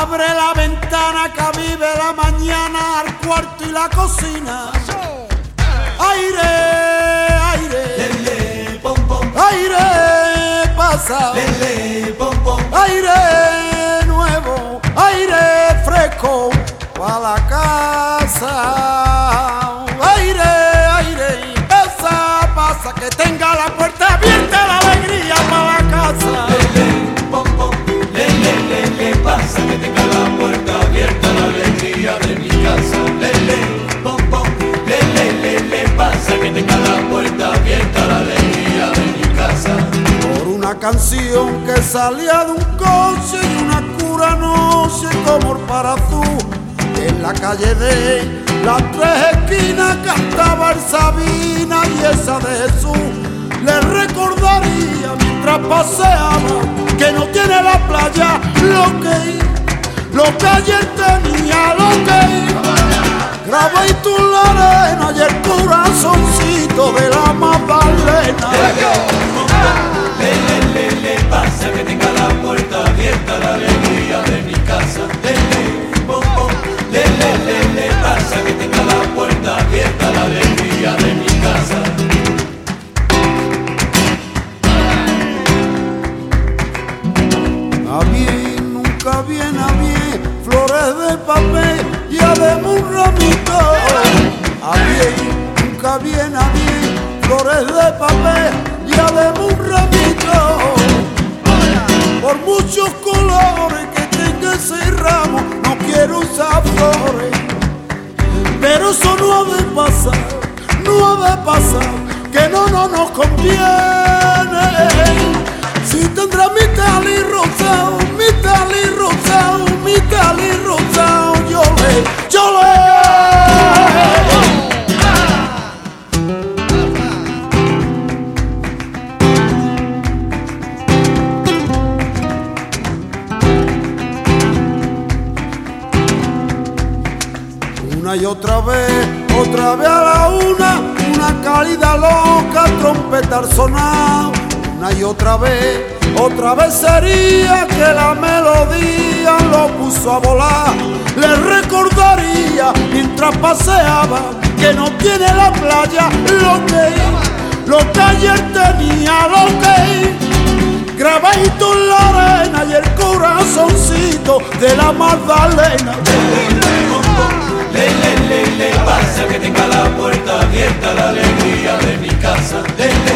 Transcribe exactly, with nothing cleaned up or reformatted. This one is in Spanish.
Abre la ventana que vive la mañana al cuarto y la cocina. Aire, aire, lele, pom, pom. aire pasa, Lele, pom, pom. aire nuevo, aire fresco para la casa. Aire, aire, pasa, pasa, que tenga la puerta abierta, la alegría para la casa. Lele, pom, pom. Lele, lele, pasa, que tenga la puerta abierta, la alegría de mi casa. Lele, pom, pom. Lele, lele, pasa, que tenga la puerta abierta, la alegría de mi casa. Por una canción que salía de un coche y una cura noche como el Parazú. En la calle de las tres esquinas cantaba el Sabina y esa de Jesús. Le recordaría mientras paseaba que no tiene la playa lo que, lo que ayer tenía, lo que grabadito en la arena y el corazoncito de la Magdalena. Lele, lele, pasa, que tenga la puerta abierta, la alegría de mi casa. Lele, pom, pom. Lele, lele, pasa, que tenga la puerta abierta, la alegría de mi casa. A bien, nunca viene a bien, flores de papel y además un ramito. A bien, nunca viene a bien, flores de papel y además un ramito. Por muchos colores que tenga ese ramo, no quiero usar flores. Pero eso no ha de pasar, no ha de pasar, que no, no nos conviene. Si tendrá mi tali rosado, mi tali rosado, mi tali rosado, yo le, yo le. Una y otra vez, otra vez a la una, una cálida loca, trompeta al sonar. Una y otra vez, otra vez sería que la melodía lo puso a volar. Le recordaría mientras paseaba que no tiene la playa lo que, lo que ayer tenía, lo que grabadito en la arena y el corazoncito de la Magdalena. Lele, lele, pasa, que tenga la puerta abierta, la alegría de mi casa. Lele,